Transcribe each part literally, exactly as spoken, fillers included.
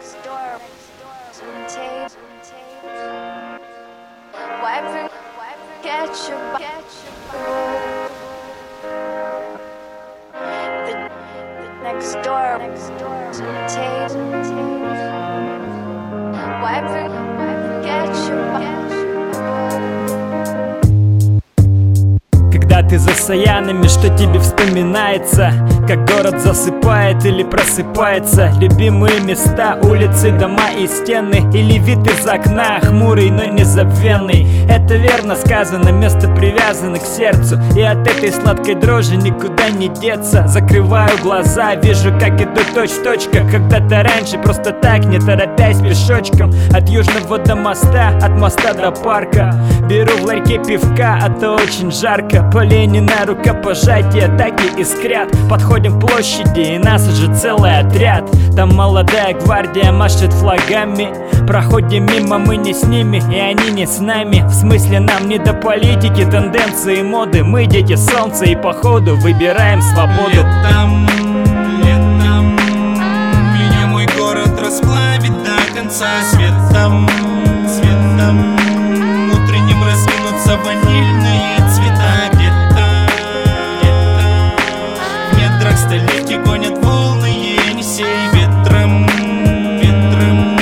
next door, next door, some tape, tape. Wipe it, wipe it, get your, get your. The, the next door, next door, some tape, tape. Wipe it, wipe it, get your, get your. Когда ты за Саянами, что тебе вспоминается? Как город засыпает или просыпается? Любимые места, улицы, дома и стены? Или вид из окна, хмурый, но незабвенный? Это верно сказано, место привязано к сердцу, и от этой сладкой дрожи никуда не деться. Закрываю глаза, вижу, как иду точь в точь, как когда-то раньше, просто так, не торопясь пешочком. От южного до моста, от моста до парка. Беру в ларьке пивка, а то очень жарко. По Ленина рукопожатия так и искрят. Подходим к площади, и нас уже целый отряд. Там молодая гвардия машет флагами. Проходим мимо, мы не с ними, и они не с нами. В смысле, нам не до политики, тенденции, моды. Мы дети солнца и походу выбираем свободу. Летом, летом меня мой город расплавит до конца. Светом, светом утренним раздвинутся ванильные цвета. Где-то, где-то в недрах столетий гонят волны Енисей. Ветром, ветром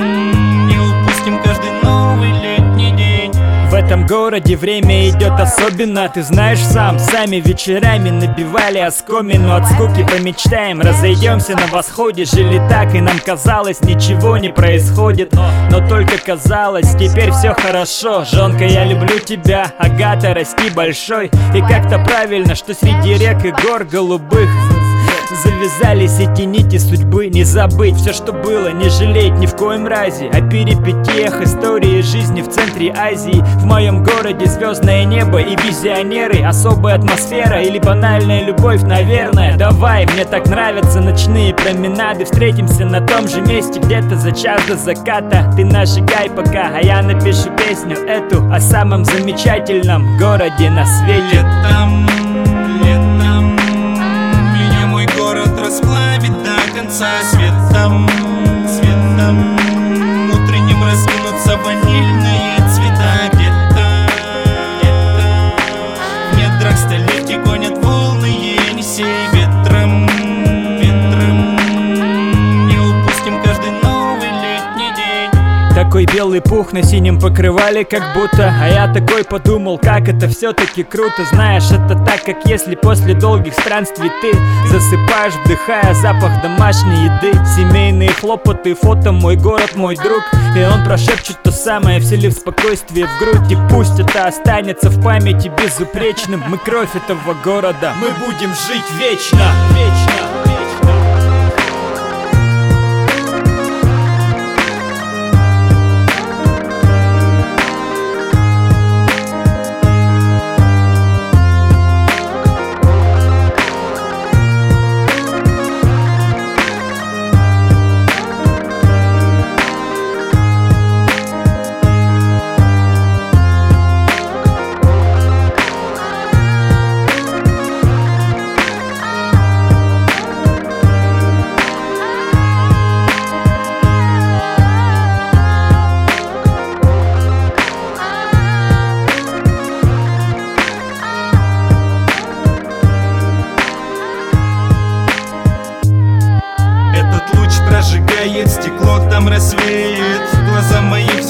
не упустим каждый новый летний день. В этом городе время идет особенно. Ты знаешь сам, сами вечерами набивали оскомину. От скуки помечтаем, разойдемся на восходе. Жили так, и нам казалось, ничего не происходит. Но только казалось, теперь все хорошо. Жонка, я люблю тебя, Агата, расти большой. И как-то правильно, что среди рек и гор голубых завязались эти нити судьбы. Не забыть все, что было, не жалеть ни в коем разе. О перипетиях истории жизни в центре Азии. В моем городе звездное небо и визионеры. Особая атмосфера или банальная любовь, наверное. Давай, мне так нравятся ночные променады. Встретимся на том же месте где-то за час до заката. Ты нажигай пока, а я напишу песню эту о самом замечательном городе на свете. Летом, летом меня мой город расплавит до конца. Светом, светом утренним раздвинутся ванильные цвета. Где-то, где-то в недрах столетий гонят волны Енисей. Ветром, ветром не упустим каждый новый летний день. Такой белый пух на синем покрывале как будто. А я такой подумал, как это все-таки круто. Знаешь, это так, как если после долгих странствий ты засыпаешь, вдыхая запах домашней еды. Семейные хлопоты, фото, мой город, мой друг. И он прошепчет то самое, вселив спокойствие в грудь. И пусть это останется в памяти безупречным. Мы кровь этого города, мы будем жить вечно, вечно. Этот луч прожигает стекло, там рассвеет. Глаза мои